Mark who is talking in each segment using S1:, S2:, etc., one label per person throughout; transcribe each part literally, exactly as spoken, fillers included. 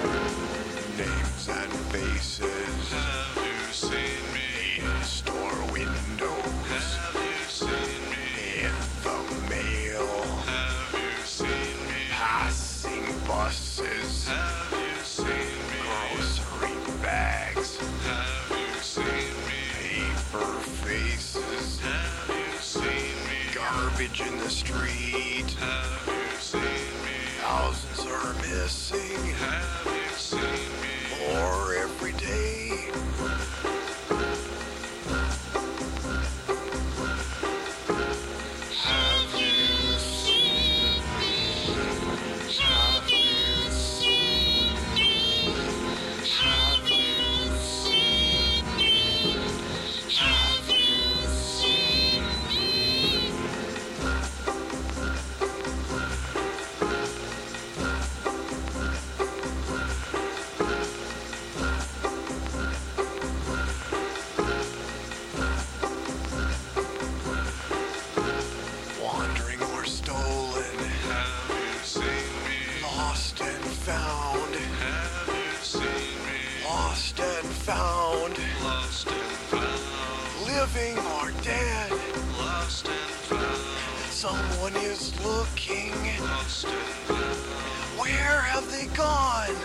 S1: Names and faces.
S2: Have you seen me?
S1: In store windows.
S2: Have you seen me?
S1: In the mail.
S2: Have you seen me?
S1: Passing buses.
S2: Have you seen me?
S1: Grocery bags.
S2: Have you seen me?
S1: Paper faces.
S2: Have you seen me?
S1: Garbage in the street.
S2: Have you seen me?
S1: Thousands are missing.
S2: Have you seen me?
S1: More every day. Have you seen me? Have you seen me? Have you seen me? Have you seen me? Wandering or stolen,
S2: Have you seen me?
S1: lost and found,
S2: Have you seen me?
S1: lost and found,
S2: Lost and found.
S1: living or dead.
S2: Lost and found.
S1: Someone is looking.
S2: Lost and found.
S1: Where have they gone?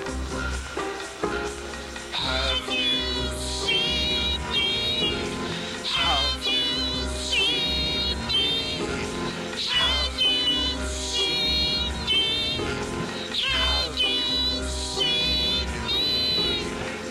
S1: Have you seen me? Have you seen me? Have you seen me? Have you seen me?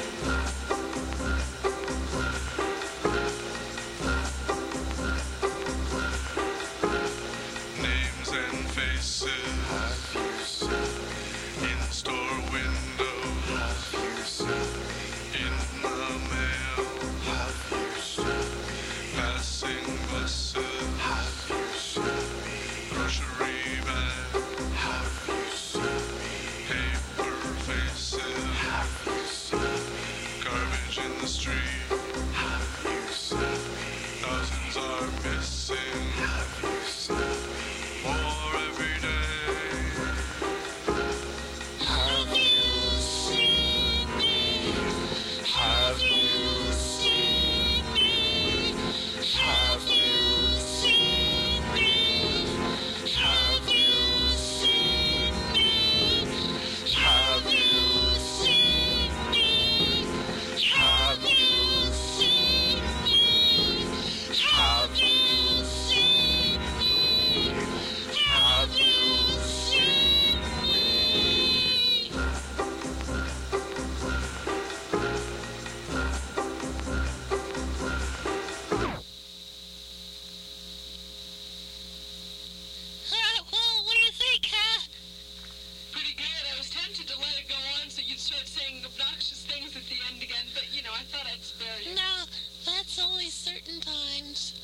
S2: Names and faces.
S1: Have you seen me?
S2: In store windows.
S1: Have you seen me?
S2: In the mail.
S1: Have you seen me?
S2: Passing buses.
S1: Have you seen me?
S2: Grocery bag.
S1: Have you seen me?
S2: Paper faces.
S1: Have you seen me?
S2: Garbage in the street.
S1: Have you seen me?
S2: Thousands are missing.
S1: Have you seen me?
S2: More every day.
S1: Have you seen me? Have you seen me? Have you seen me? Have you seen me? Have you seen me? Have you seen me? Have you seen me? Have you seen me?
S3: Well, what do you think, huh?
S4: Pretty good. I was tempted to let it go on so you'd start saying obnoxious things at the end again, but, you know, I thought I'd spare you.
S3: No, that's only certain times.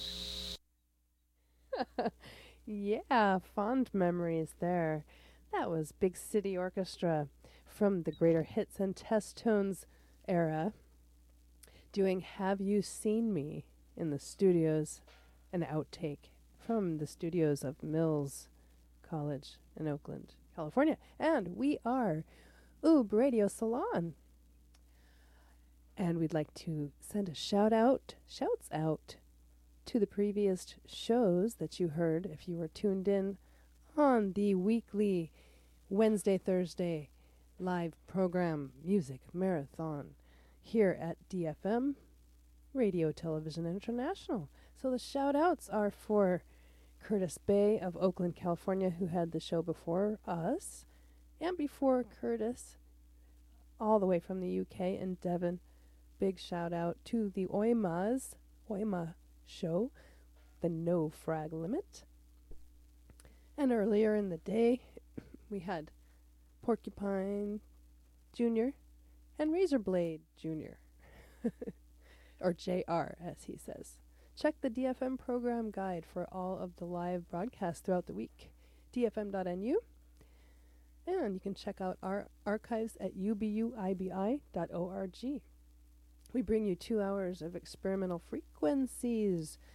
S5: Yeah, fond memories there. That was Big City Orchestra from the Greater Hits and Test Tones era doing Have You Seen Me in the studios, an outtake from the studios of Mills College in Oakland, California. And we are Oob Radio Salon. And we'd like to send a shout out, shouts out to the previous shows that you heard if you were tuned in on the weekly Wednesday, Thursday live program Music Marathon here at D F M, Radio Television International. So the shout outs are for Curtis Bay of Oakland, California, who had the show before us, and before Curtis, all the way from the U K in Devon. Big shout out to the Oimas, Oima show, the No Frag Limit. And earlier in the day, we had Porcupine Junior and Razorblade Junior or J R, as he says. Check the D F M program guide for all of the live broadcasts throughout the week, d f m dot n u. And you can check out our archives at u b u i b i dot org. We bring you two hours of experimental frequencies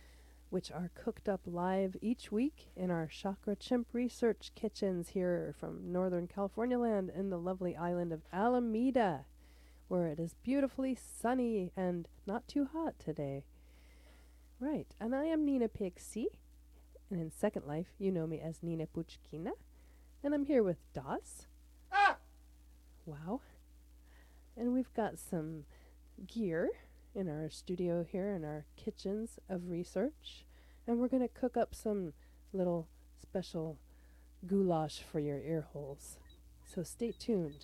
S5: which are cooked up live each week in our Chakra Chimp research kitchens here from Northern California land in the lovely island of Alameda, where it is beautifully sunny and not too hot today. Right, and I am Nina Pixie, and in Second Life, you know me as Nina Puchkina, and I'm here with Das.
S6: Ah!
S5: Wow. And we've got some gear in our studio here in our kitchens of research, and we're going to cook up some little special goulash for your ear holes. So stay tuned.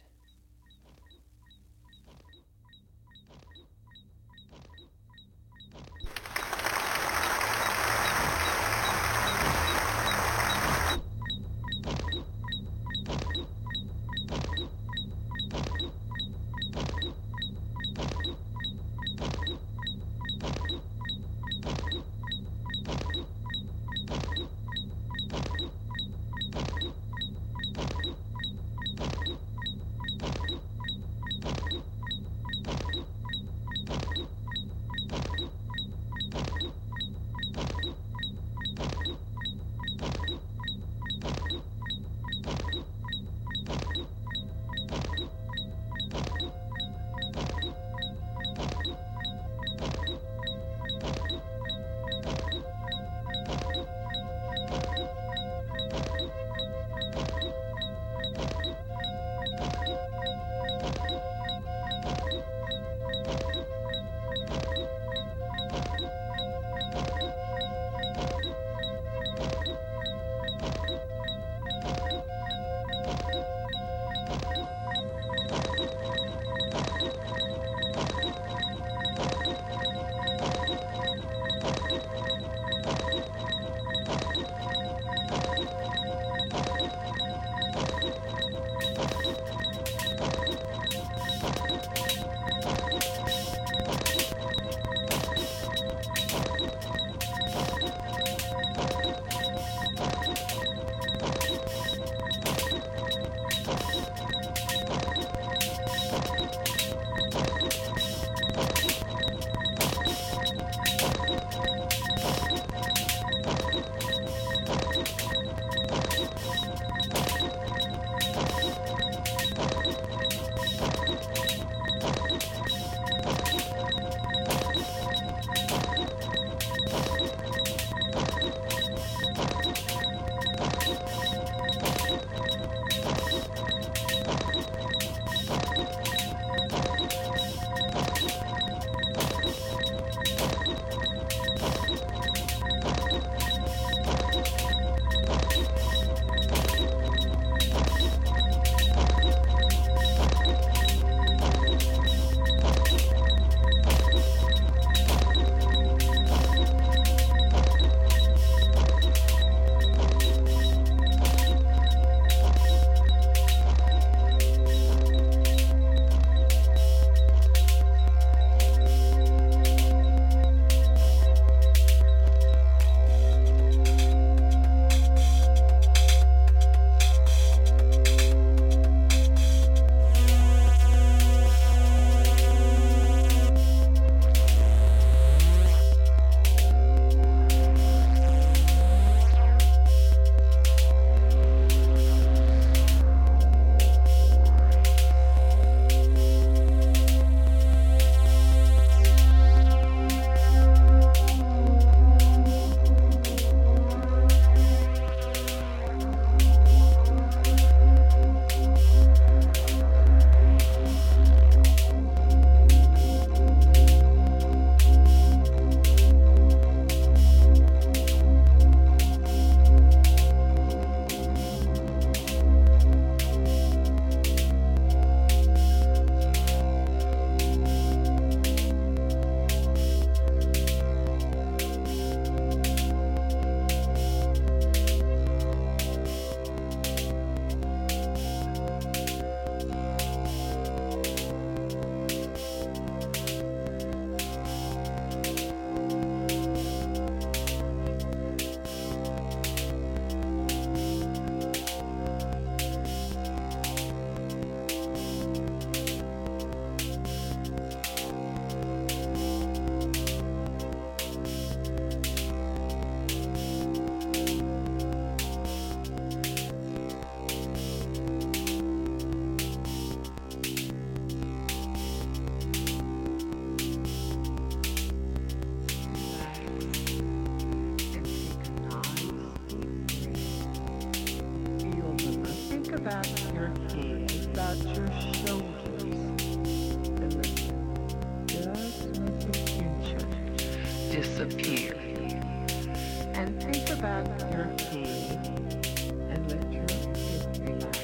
S6: about your shoulders and let just let the tension disappear. And think about your head and let your head relax.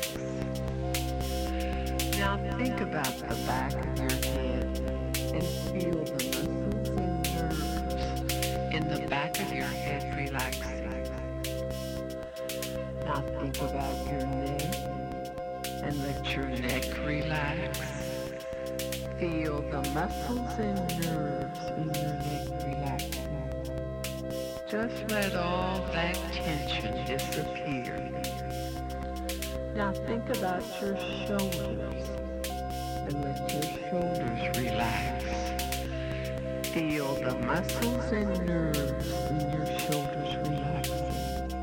S6: Now think about the back of your head and feel the muscles and nerves in the back of your head relaxing. Now think about your neck and let your neck relax. Feel the muscles and nerves in your neck relaxing. Just let all that tension disappear. Now think about your shoulders and let your shoulders relax. Feel the muscles and nerves in your shoulders relaxing.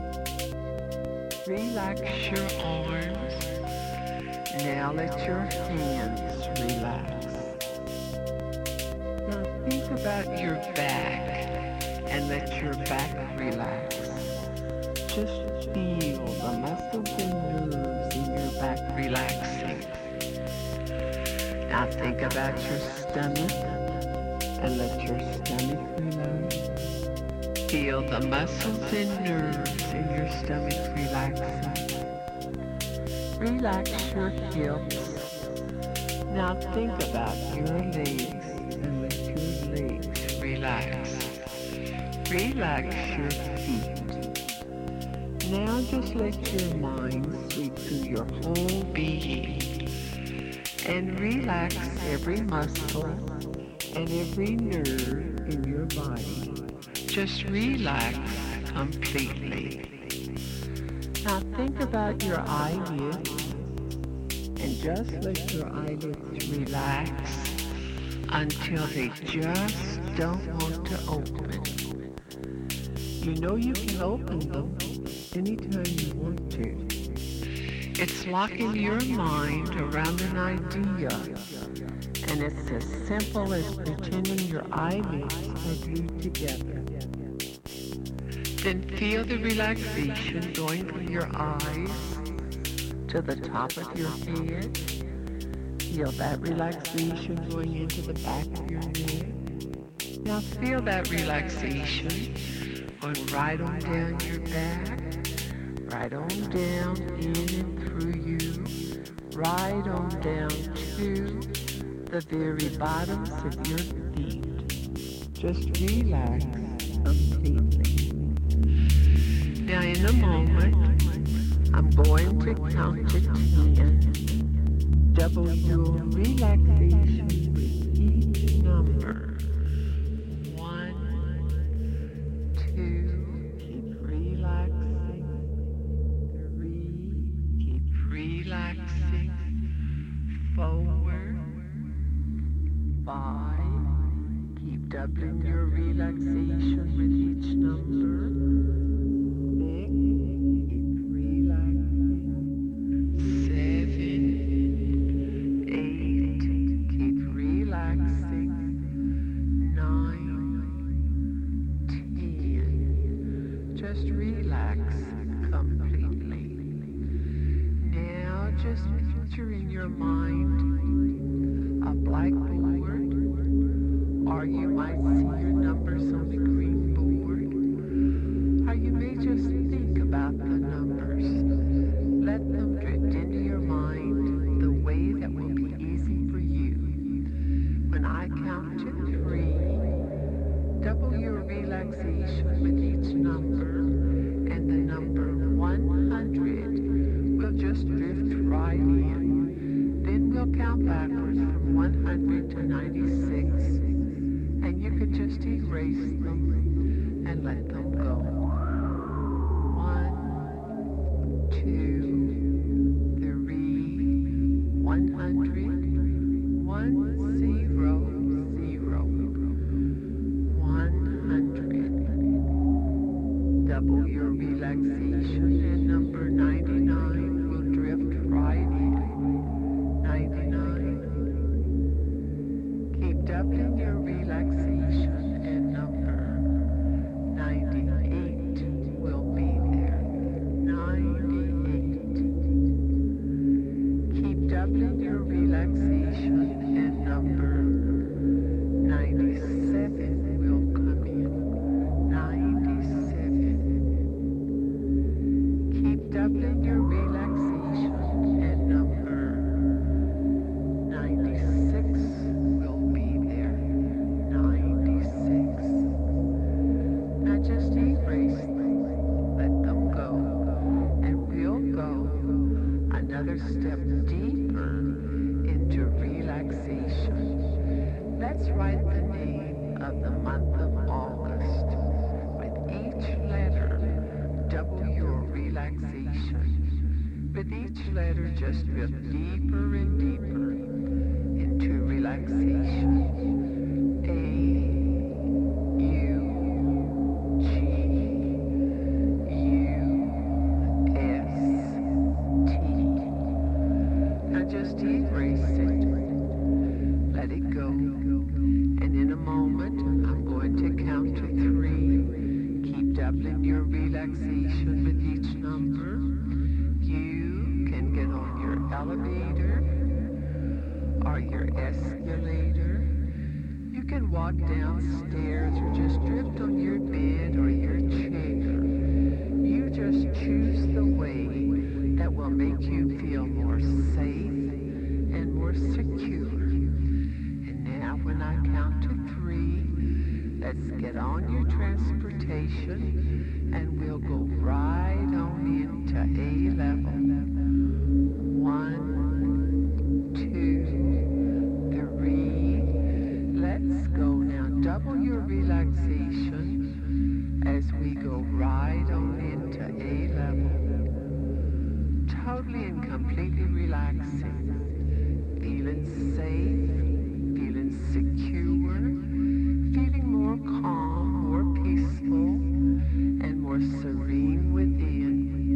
S6: Relax your arms. Now let your hands relax. Now think about your back and let your back relax. Just feel the muscles and nerves in your back relaxing. Now think about your stomach and let your stomach relax. Feel the muscles and nerves in your stomach relaxing. Relax your hips. Now think about your legs and let your legs relax. Relax your feet. Now just let your mind sweep through your whole being and relax every muscle and every nerve in your body. Just relax completely. Now think about your eyelids and just let your eyelids relax until they just don't want to open. You know you can open them anytime you want to. It's locking your mind around an idea, and it's as simple as pretending your eyelids are glued together. Then feel the relaxation going from your eyes to the top of your head. Feel that relaxation going into the back of your neck. Now feel that relaxation going right on down your back, right on down in and through you, right on down to the very bottoms of your feet. Just relax completely. Now in a moment, I'm going to count to ten. Double your relaxation with each number. One, two, keep relaxing. Three, keep relaxing. Four, five, keep doubling your relaxation with each number. Six, keep relaxing. Seven, eight, keep relaxing. Nine, ten, just relax completely. Now just picture in your mind a blackboard, or you might see your numbers on the green board, or you may just think about the numbers. Let them drift into your mind the way that will be easy for you. When I count to three, double your relaxation with each number, and the number one hundred will just drift right in. Then we'll count backwards from one hundred to ninety-six, and you can just erase them and let them go. One, two, three, one hundred, one, zero, zero, one hundred. Double your relaxation, and number ninety-nine will drift right in. ninety-nine. Keep doubling your relaxation, and number ninety-eight will be there. ninety-eight. Keep doubling doubling your relaxation, and number ninety-seven will come in. ninety-seven. Keep doubling your relaxation, and number ninety-six will be there. ninety-six. Now just erase them, let them go, and we'll go another step deeper into relaxation. Let's write the name of the month of August. With each letter, double your relaxation. With each letter, just drift deeper and deeper into relaxation. A, U, G, U, S, T. Now just erase it. Let it go. And in a moment, I'm going to count to three. Keep doubling your relaxation with each number. You can get on your elevator or your escalator. You can walk downstairs or just drift on your bed or your chair. You just choose the way that will make you feel more safe and more secure. And now when I count to three, let's get on your transportation and we'll go right on into A level. One, two, three. Let's go now. Double your relaxation as we go right on into A level. Totally and completely relaxing. Feeling safe, feeling secure, feeling more calm, more peaceful, and more serene within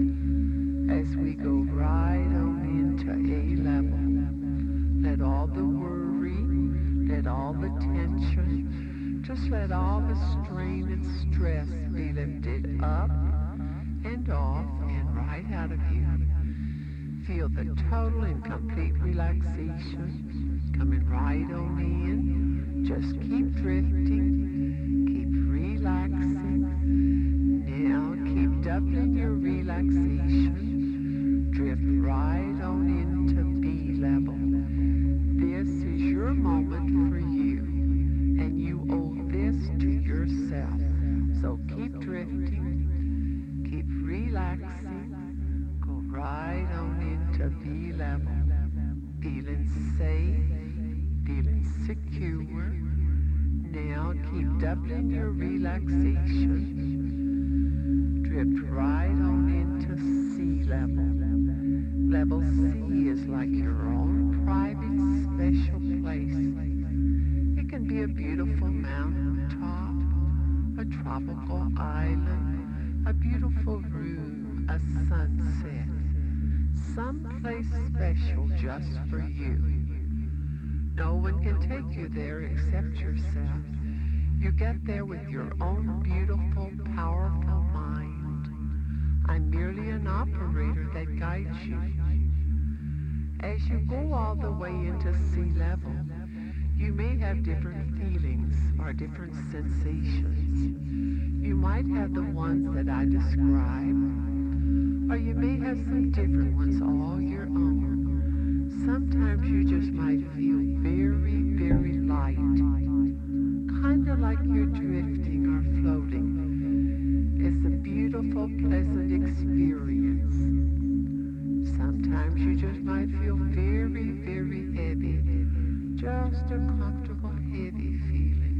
S6: as we go right on into A level. Let all the worry, let all the tension, just let all the strain and stress be lifted up and off and right out of you. Feel the total and complete relaxation coming right on in. Just keep drifting, keep relaxing. Now keep doubling your relaxation. Drift right on into B level. This is your moment for you, and you owe this to yourself. So keep drifting, keep relaxing. Go right on into B level, feeling safe, feeling secure. Now keep doubling your relaxation. Drift right on into C level. Level C is like your own private special place. It can be a beautiful mountain top, a tropical island, a beautiful room, a sunset. Someplace special just for you. No one can take you there except yourself. You get there with your own beautiful, powerful mind. I'm merely an operator that guides you. As you go all the way into sea level, you may have different feelings or different sensations. You might have the ones that I described, or you may have some different ones all your own. Sometimes you just might feel very, very light, kind of like you're drifting or floating. It's a beautiful, pleasant experience. Sometimes you just might feel very, very heavy, just a comfortable, heavy feeling.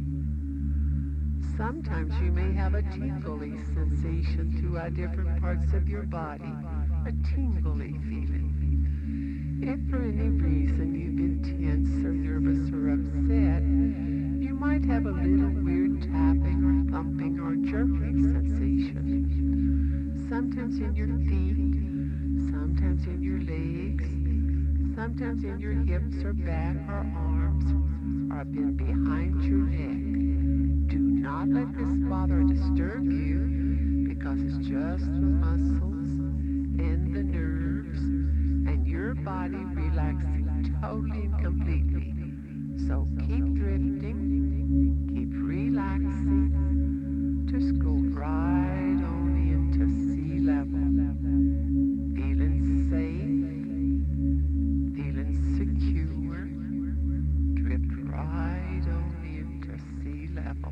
S6: Sometimes you may have a tingly sensation throughout different parts of your body, a tingly feeling. If for any reason you've been tense or nervous or upset, you might have a little weird tapping or thumping or jerking sensation. Sometimes in your feet, sometimes in your legs, sometimes in your hips or back or arms, or up in behind your neck. Do not let this bother or disturb you, because it's just the muscles and the nerves and your body relaxing totally and completely. So keep drifting, keep relaxing, just go right on into sea level. Feeling safe, feeling secure, drift right on into sea level.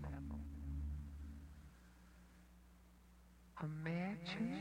S6: Imagine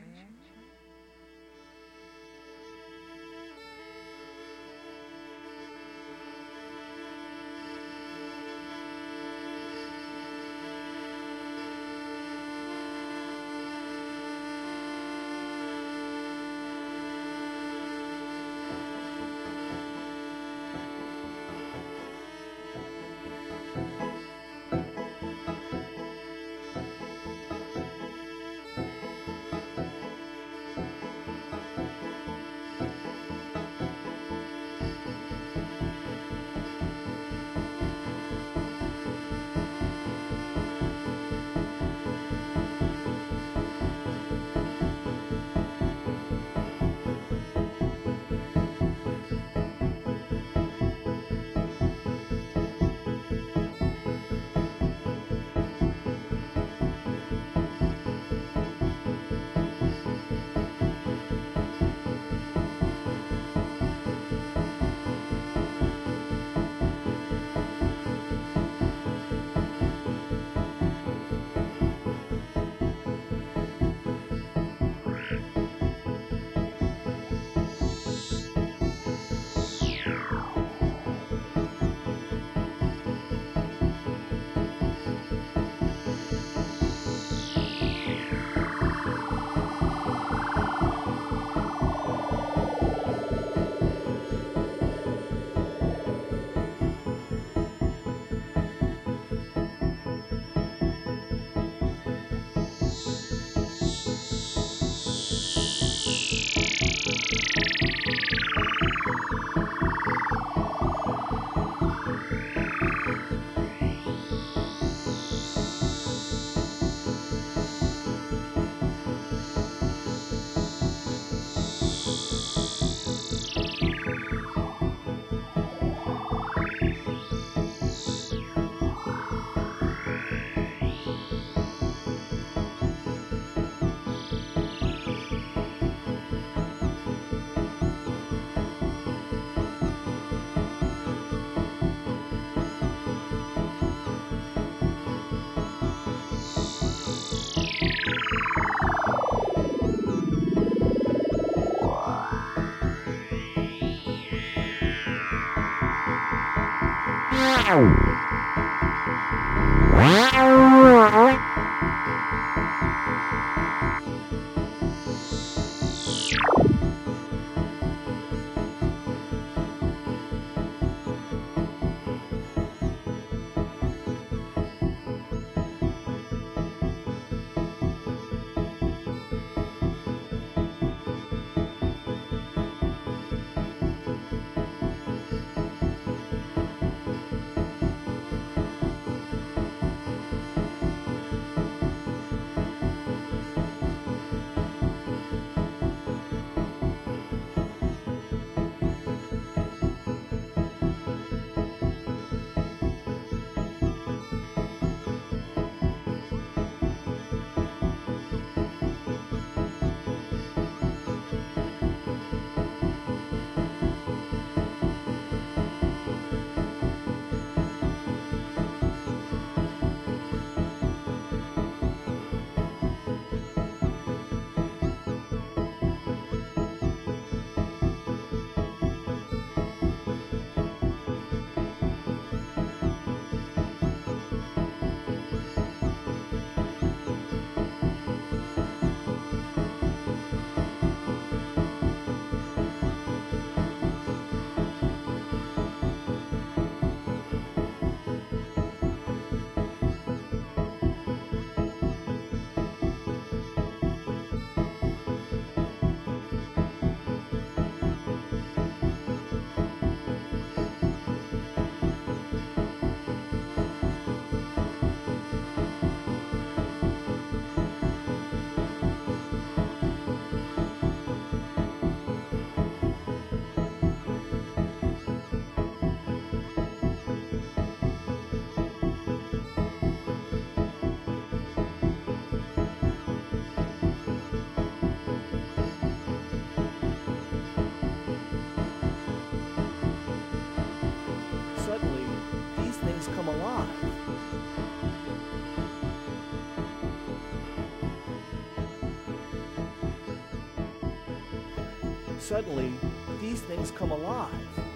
S7: suddenly these things come alive.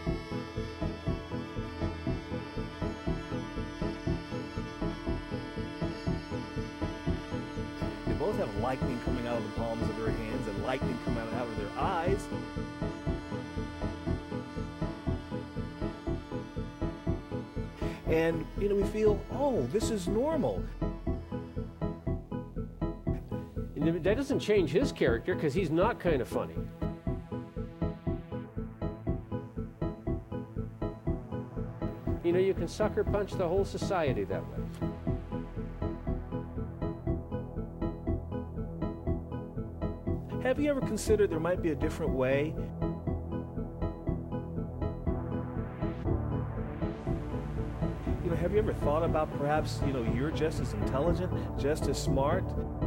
S7: They both have lightning coming out of the palms of their hands and lightning coming out of their eyes. And, you know, we feel, oh, this is normal.
S8: And that doesn't change his character because he's not kind of funny. You know, you can sucker punch the whole society that way.
S7: Have you ever considered there might be a different way? You know, have you ever thought about perhaps, you know, you're just as intelligent, just as smart?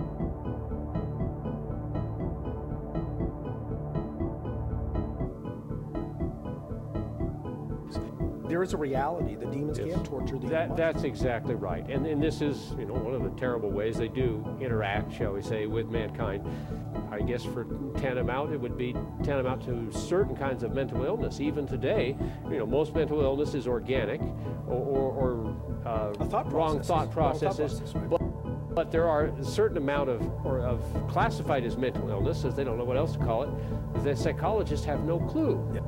S9: There is a reality that demons
S8: Yes.
S9: can torture the
S8: That,
S9: human
S8: that's exactly right. And, and this is, you know, one of the terrible ways they do interact, shall we say, with mankind. I guess for tantamount, it would be tantamount to certain kinds of mental illness. Even today, you know, most mental illness is organic or, or, or uh,
S9: A thought
S8: wrong
S9: processes.
S8: thought
S9: Wrong thought
S8: processes.
S9: process, right.
S8: but, but there are a certain amount of, or of classified as mental illness, as they don't know what else to call it, that psychologists have no clue.
S7: Yep.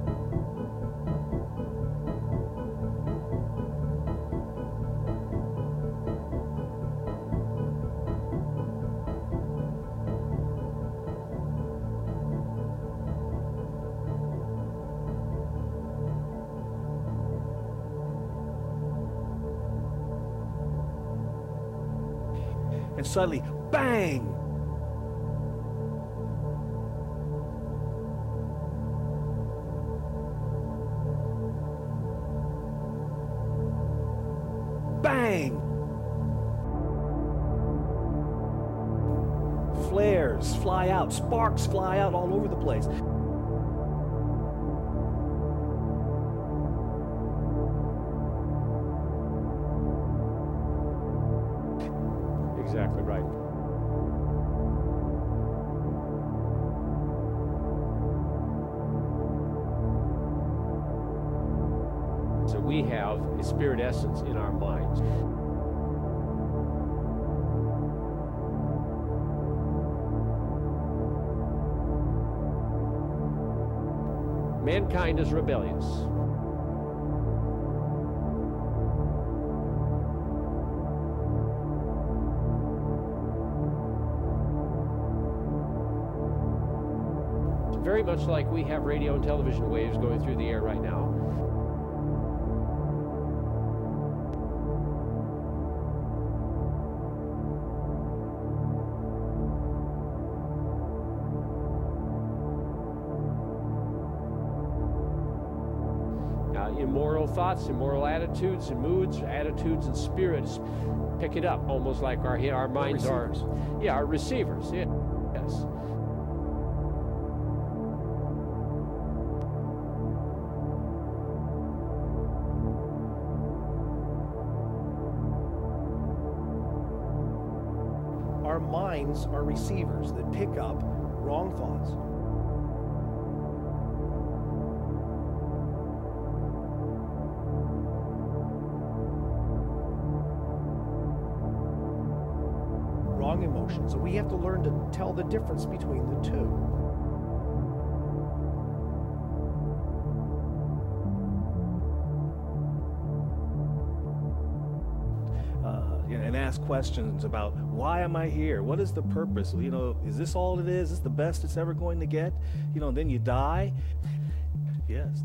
S7: And suddenly, bang! Bang! Flares fly out, sparks fly out all over the place.
S8: Exactly right. So we have a spirit essence in our minds. Mankind is rebellious. Very much like we have radio and television waves going through the air right now. Uh, immoral thoughts, immoral attitudes and moods, attitudes and spirits pick it up, almost like our our minds are, yeah, our receivers. Yeah, yes.
S9: Our minds are receivers that pick up wrong thoughts. Wrong emotions. And we have to learn to tell the difference between the two.
S7: Uh, you know, and ask questions about why am I here? What is the purpose? You know, is this all it is? Is this the best it's ever going to get? You know, and then you die. Yes.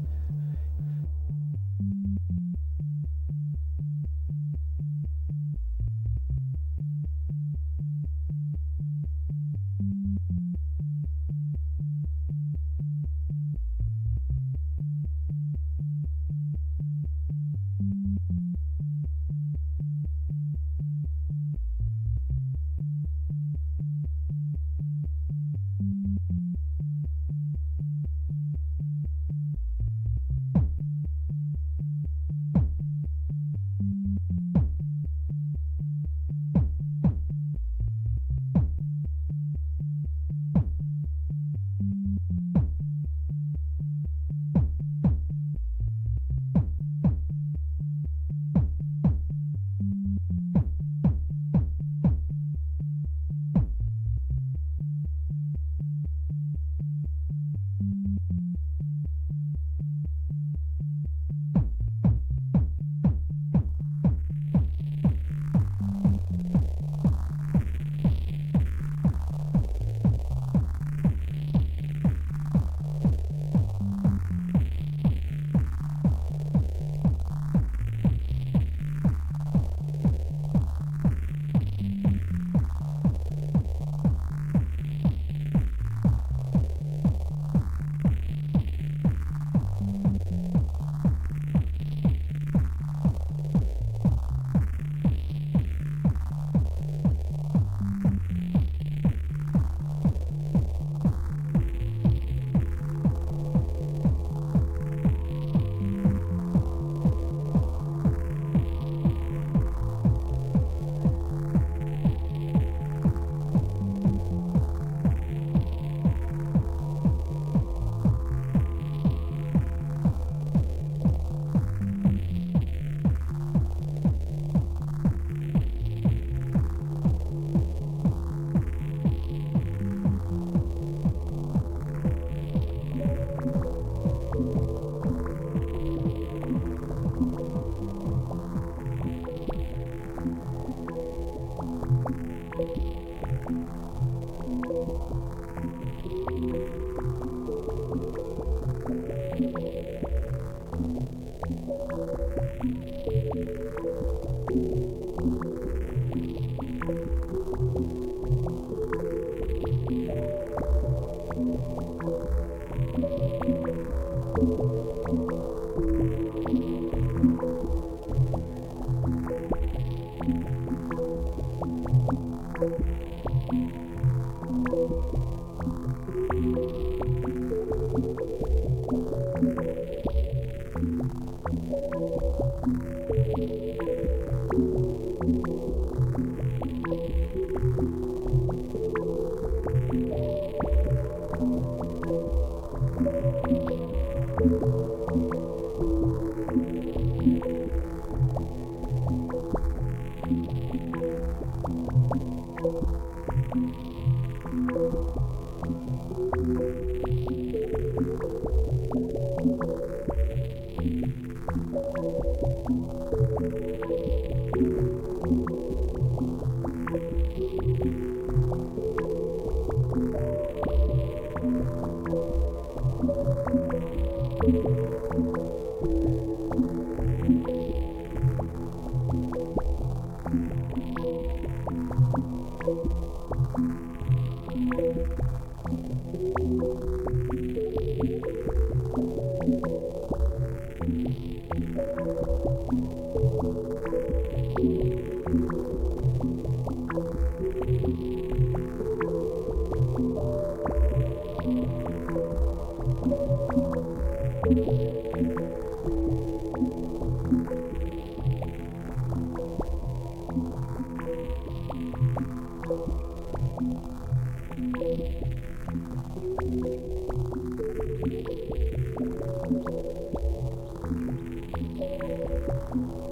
S5: Thank you.